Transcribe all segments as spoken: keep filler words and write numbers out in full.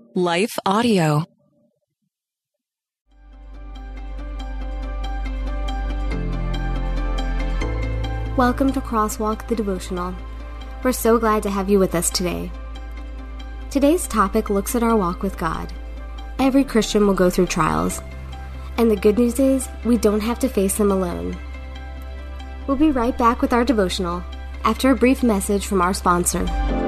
Life Audio. Welcome to Crosswalk the Devotional. We're so glad to have you with us today. Today's topic looks at our walk with God. Every Christian will go through trials, and the good news is we don't have to face them alone. We'll be right back with our devotional after a brief message from our sponsor.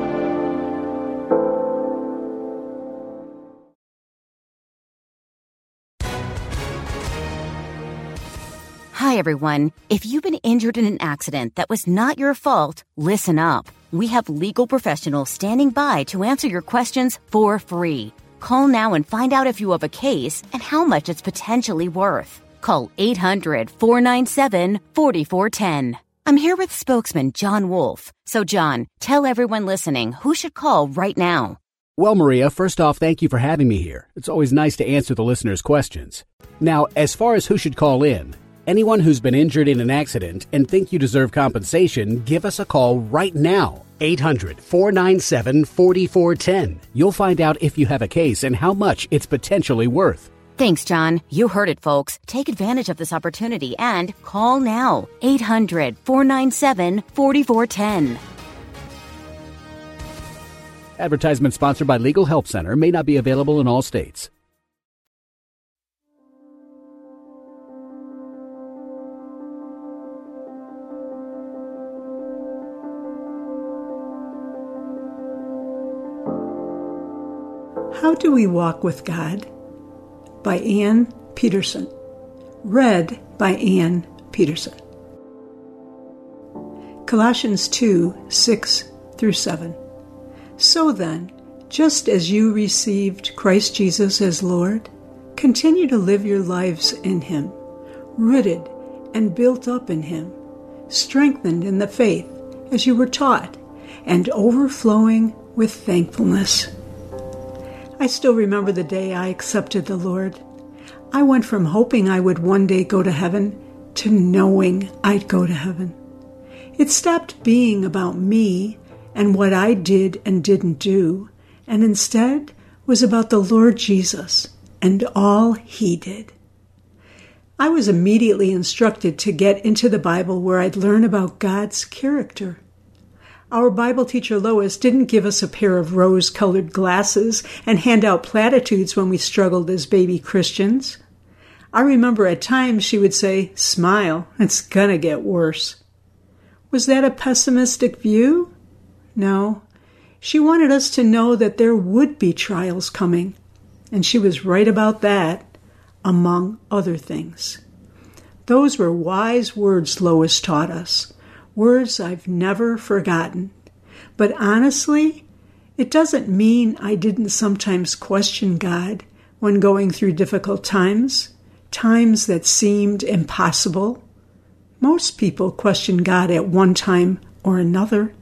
Hi, everyone. If you've been injured in an accident that was not your fault, listen up. We have legal professionals standing by to answer your questions for free. Call now and find out if you have a case and how much it's potentially worth. Call eight hundred, four nine seven, four four one zero. I'm here with spokesman John Wolf. So, John, tell everyone listening who should call right now. Well, Maria, first off, thank you for having me here. It's always nice to answer the listeners' questions. Now, as far as who should call in, anyone who's been injured in an accident and think you deserve compensation, give us a call right now. eight hundred, four nine seven, four four one zero. You'll find out if you have a case and how much it's potentially worth. Thanks, John. You heard it, folks. Take advantage of this opportunity and call now. eight hundred, four nine seven, four four one zero. Advertisement sponsored by Legal Help Center. May not be available in all states. How Do We Walk with God? By Ann Peterson. Read by Ann Peterson. Colossians two, six through seven. So then, just as you received Christ Jesus as Lord, continue to live your lives in Him, rooted and built up in Him, strengthened in the faith as you were taught, and overflowing with thankfulness. I still remember the day I accepted the Lord. I went from hoping I would one day go to heaven to knowing I'd go to heaven. It stopped being about me and what I did and didn't do, and instead was about the Lord Jesus and all He did. I was immediately instructed to get into the Bible where I'd learn about God's character. Our Bible teacher Lois didn't give us a pair of rose-colored glasses and hand out platitudes when we struggled as baby Christians. I remember at times she would say, "Smile, it's gonna get worse." Was that a pessimistic view? No. She wanted us to know that there would be trials coming, and she was right about that, among other things. Those were wise words Lois taught us. Words I've never forgotten. But honestly, it doesn't mean I didn't sometimes question God when going through difficult times, times that seemed impossible. Most people question God at one time or another.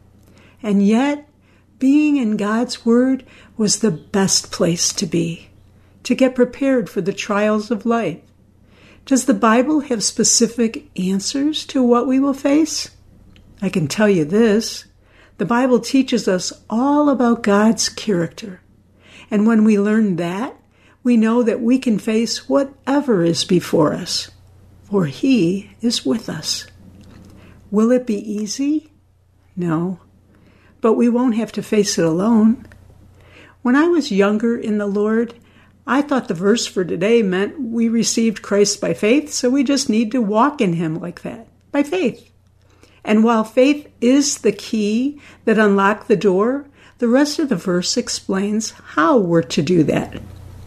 And yet, being in God's Word was the best place to be, to get prepared for the trials of life. Does the Bible have specific answers to what we will face? I can tell you this. The Bible teaches us all about God's character. And when we learn that, we know that we can face whatever is before us, for He is with us. Will it be easy? No. But we won't have to face it alone. When I was younger in the Lord, I thought the verse for today meant we received Christ by faith, so we just need to walk in Him like that, by faith. And while faith is the key that unlocked the door, the rest of the verse explains how we're to do that.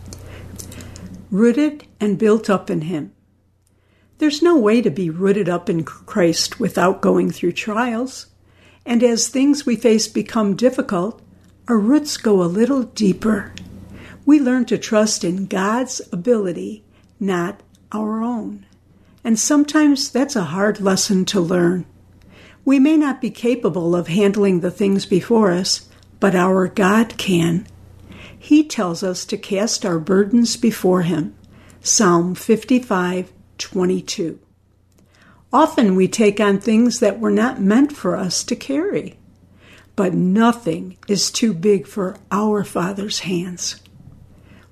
Rooted and built up in Him. There's no way to be rooted up in Christ without going through trials. And as things we face become difficult, our roots go a little deeper. We learn to trust in God's ability, not our own. And sometimes that's a hard lesson to learn. We may not be capable of handling the things before us, but our God can. He tells us to cast our burdens before Him. Psalm fifty-five twenty-two. Often we take on things that were not meant for us to carry. But nothing is too big for our Father's hands.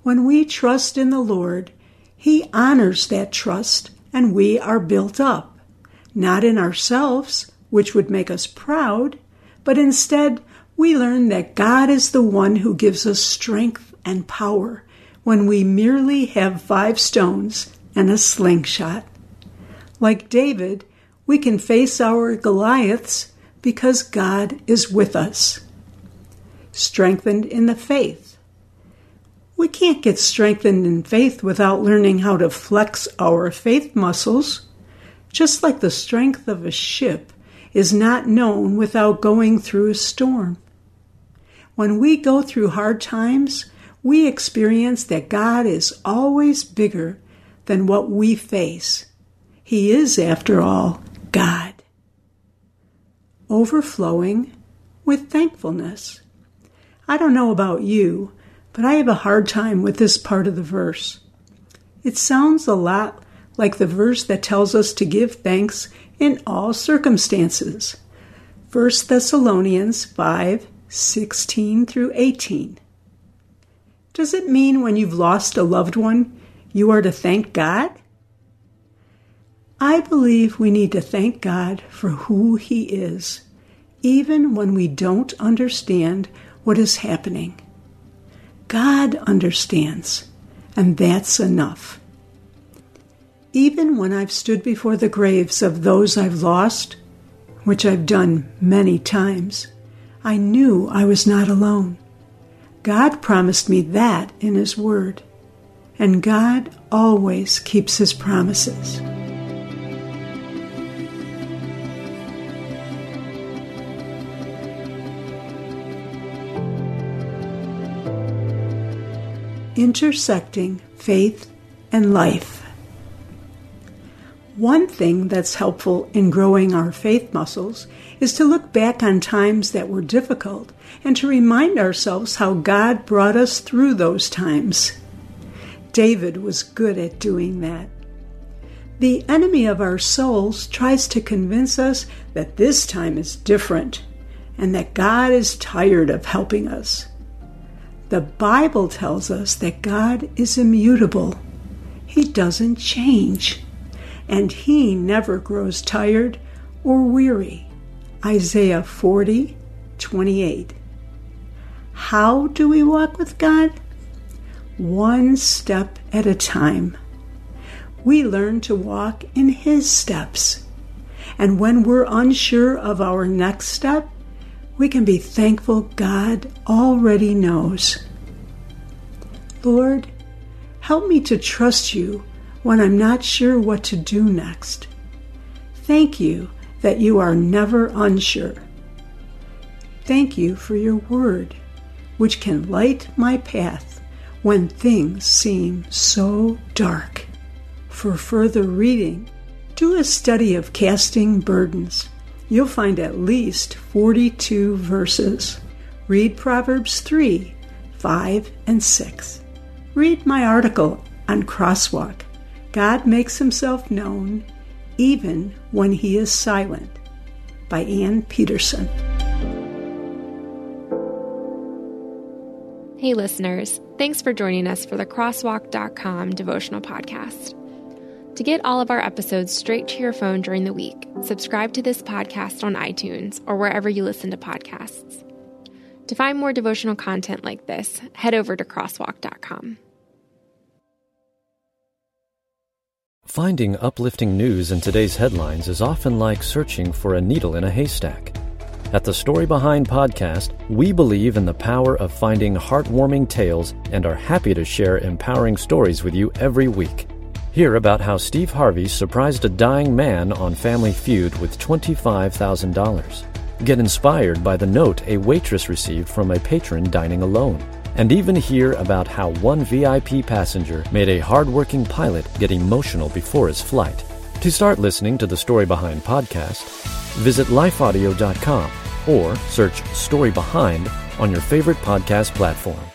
When we trust in the Lord, He honors that trust, and we are built up, not in ourselves, which would make us proud, but instead we learn that God is the one who gives us strength and power when we merely have five stones and a slingshot. Like David, we can face our Goliaths because God is with us. Strengthened in the faith. We can't get strengthened in faith without learning how to flex our faith muscles, just like the strength of a ship is not known without going through a storm. When we go through hard times, we experience that God is always bigger than what we face. He is, after all, God. Overflowing with thankfulness. I don't know about you, but I have a hard time with this part of the verse. It sounds a lot like the verse that tells us to give thanks in all circumstances. First Thessalonians five, sixteen through eighteen. Does it mean when you've lost a loved one, you are to thank God? I believe we need to thank God for who He is, even when we don't understand what is happening. God understands, and that's enough. Even when I've stood before the graves of those I've lost, which I've done many times, I knew I was not alone. God promised me that in His Word, and God always keeps His promises. Intersecting faith and life. One thing that's helpful in growing our faith muscles is to look back on times that were difficult and to remind ourselves how God brought us through those times. David was good at doing that. The enemy of our souls tries to convince us that this time is different and that God is tired of helping us. The Bible tells us that God is immutable. He doesn't change. And He never grows tired or weary. Isaiah forty, twenty-eight. How do we walk with God? One step at a time. We learn to walk in His steps. And when we're unsure of our next step, we can be thankful God already knows. Lord, help me to trust You when I'm not sure what to do next. Thank You that You are never unsure. Thank You for Your Word, which can light my path when things seem so dark. For further reading, do a study of casting burdens. You'll find at least forty-two verses. Read Proverbs three, five, and six. Read my article on Crosswalk, God Makes Himself Known Even When He is Silent, by Ann Peterson. Hey listeners, thanks for joining us for the crosswalk dot com devotional podcast. To get all of our episodes straight to your phone during the week, subscribe to this podcast on iTunes or wherever you listen to podcasts. To find more devotional content like this, head over to crosswalk dot com. Finding uplifting news in today's headlines is often like searching for a needle in a haystack. At the Story Behind podcast, we believe in the power of finding heartwarming tales and are happy to share empowering stories with you every week. Hear about how Steve Harvey surprised a dying man on Family Feud with twenty-five thousand dollars. Get inspired by the note a waitress received from a patron dining alone. And even hear about how one V I P passenger made a hardworking pilot get emotional before his flight. To start listening to the Story Behind podcast, visit life audio dot com or search Story Behind on your favorite podcast platform.